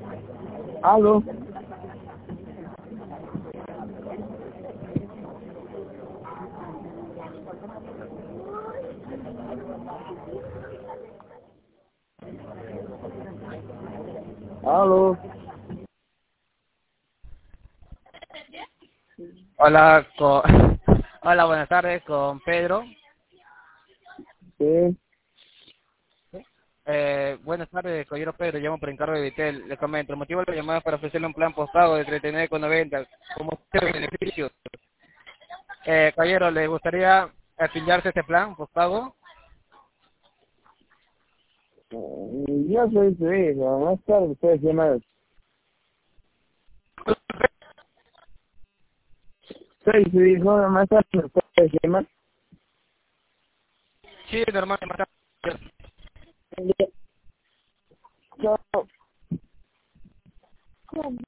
Aló. Aló. Hola, hola, buenas tardes, con Pedro. Sí. Buenas tardes, caballero Pedro, llamo por encargo de Vitel. Le comento, el motivo de la llamada es para ofrecerle un plan postpago de 39,90 como beneficios. Caballero, ¿le gustaría afiliarse a este plan postpago? Yo soy su hijo. Más tarde puedes llamar. Soy su hijo. Más tarde puedes llamar. Sí, normal, Chao.